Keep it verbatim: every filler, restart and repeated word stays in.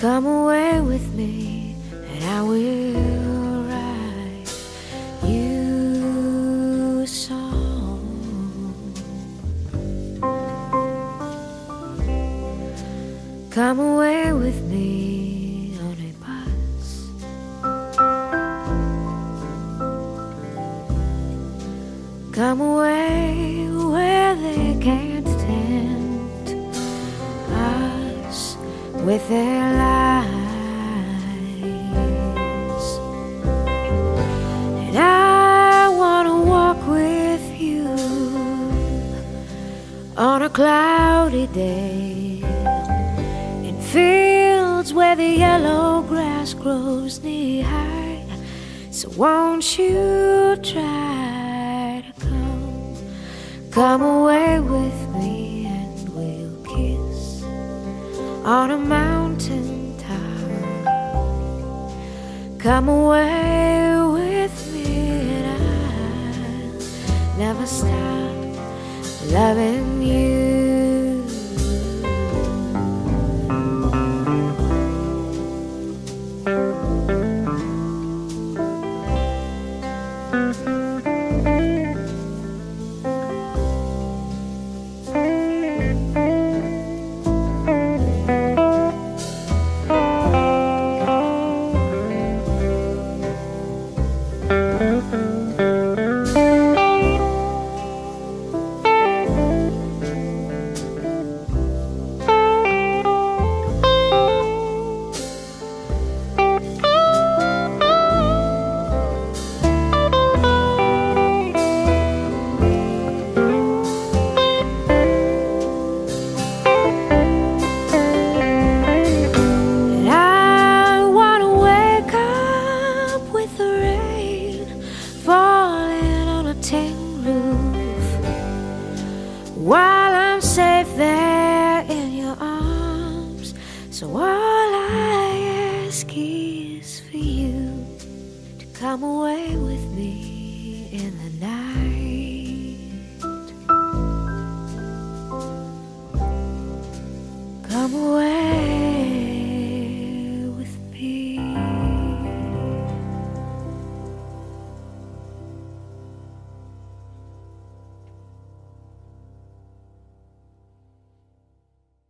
Come away with me, and I will write you a song. Come away with me on a bus. Come away where they can't tempt us with their lies. And I want to walk with you on a cloudy day in fields where the yellow grass grows knee high. So won't you try to come, come away with me, and we'll kiss on a mountain top. Come away with me, and I'll never stop loving you. While I'm safe there in your arms, so all I ask is for you to come away with me in the night. Come away.